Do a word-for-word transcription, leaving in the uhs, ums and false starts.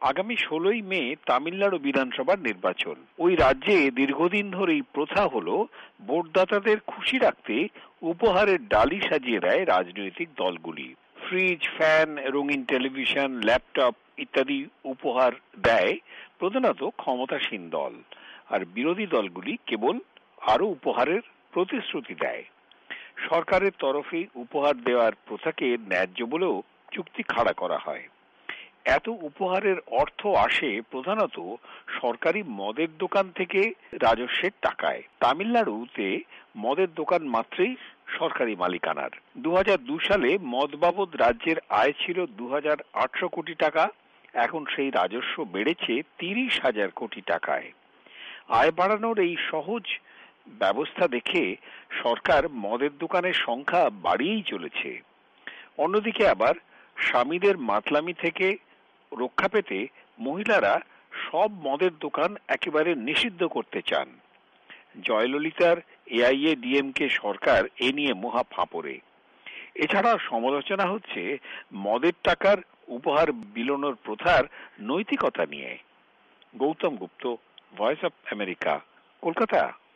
আগামী ষোলোই মে তামিলনাড়ু বিধানসভার নির্বাচন। ওই রাজ্যে দীর্ঘদিন ধরেই প্রথা হলো ভোটদাতাদের খুশি রাখতে উপহারের ডালি সাজিয়ে দেয় রাজনৈতিক দলগুলি। ফ্রিজ, ফ্যান, রঙিন টেলিভিশন, ল্যাপটপ ইত্যাদি উপহার দেয় প্রধানত ক্ষমতাসীন দল, আর বিরোধী দলগুলি কেবল আরো উপহারের প্রতিশ্রুতি দেয়। সরকারের তরফে উপহার দেওয়ার প্রথাকে ন্যায্য বলেও চুক্তি খাড়া করা হয়। এত উপহারের অর্থ আসে প্রধানত সরকারি মদের দোকান থেকে রাজস্বের টাকায়। তামিলনাড়ুতে মদের দোকান মাত্রই সরকারি মালিকানার। দু হাজার দু সালে মদ বাবদ রাজ্যের আয় ছিল দু হাজার আটশো কোটি টাকা। এখন সেই রাজস্ব বেড়েছে তিরিশ হাজার কোটি টাকায়। আয় বাড়ানোর এই সহজ ব্যবস্থা দেখে সরকার মদের দোকানের সংখ্যা বাড়িয়েই চলেছে। অন্যদিকে আবার স্বামীদের মাতলামি থেকে রক্ষা পেতে মহিলারা সব মদের দোকান একেবারে নিষিদ্ধ করতে চান। জয়ললিতার এআইএডিএমকে সরকার এ নিয়ে মহা ফাঁপড়ে। এছাড়া সমালোচনা হচ্ছে মদের টাকার উপহার বিলোনোর প্রথার নৈতিকতা নিয়ে। Gautam Gupta, voice of America, Kolkata.